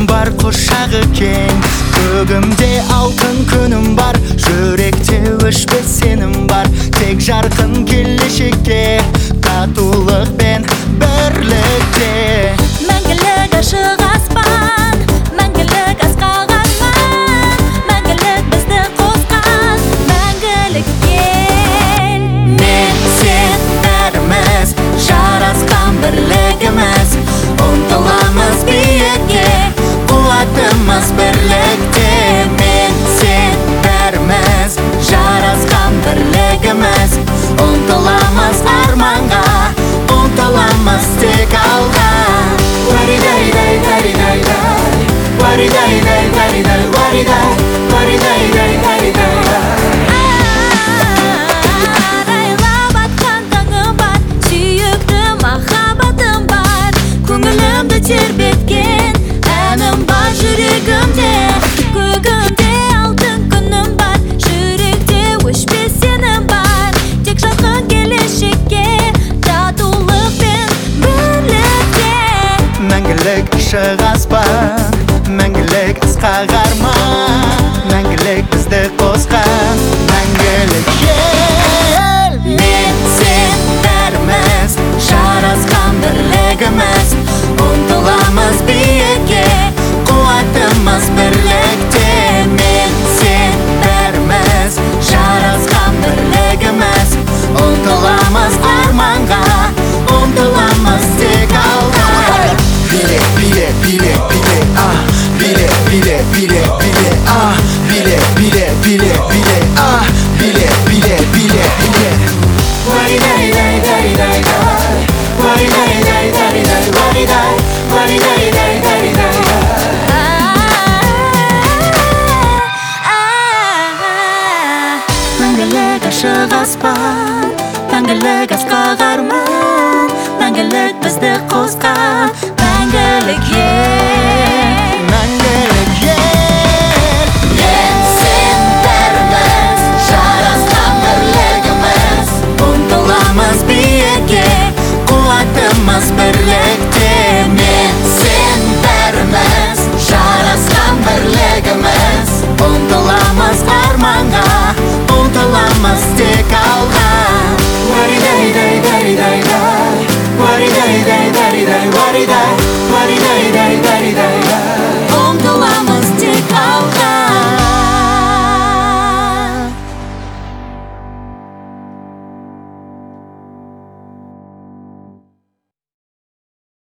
бар, құшағы кең. Көгімде алтын күнім бар, жүректе өшпес сенім бар. Тек жарқын келешекке, татулық пен бірлікте. Мәңгілік ашық аспан, мәңгілік асқақ арман, мәңгілік бізді қосқан, мәңгілік ел. Мен сен бәріміз жарасқан бірлігіміз, ұмтыламыз биікке, қуатымыз бірлікте. Мен сен бәріміз жарасқан бірлігіміз, ұмтыламыз арманға, ұмтыламыз тек алға. Варидай-дай, варидай-дай, варидай-дай, варидай, варидай, варидай-дай, варидай-дай. Арайлап атқан таңым бар, сүйікті махаббатым бар, көңілімді тербеткен әнім бар жүрегімде. Көгімде алтын күнім бар, жүректе өшпес сенім бар. Тек жарқын келешекке, татулық пен бірлікте. Мәңгілік ашық аспан, мәңгілік асқақ арман, мәңгілік бізді қосқан, мәңгілік ел. Мен сен бәріміз жарасқан бірлігіміз, ұмтыламыз биікке, қуатымыз бірлікте. Мен сен бәріміз жарасқан бірлігіміз, ұмтыламыз арманға, ұмтыламыз тек алға. Биле, биле, биле, биле, биле, биле, биле, биле, биле, биле, биле, биле, биле, биле, биле, биле. Варидай-дай, варидай-дай, варидай-дай, варидай, варидай, варидай-дай, варидай-дай. Мәңгілік ашық аспан, мәңгілік асқақ арман, мәңгілік бізді қосқан, мәңгілік ел. Мәңгілік ел. Мен сен бәріміз жарасқан бірлігіміз, ұмтыламыз биікке, қуатымыз бірлікте. Мен сен бәріміз жарасқан бірлігіміз, ұмтыламыз арманға, ұмтыламыз тек алға. Варидай-дай, варидай-дай, варидай-дай, варидай, варидай, варидай-дай, варидай.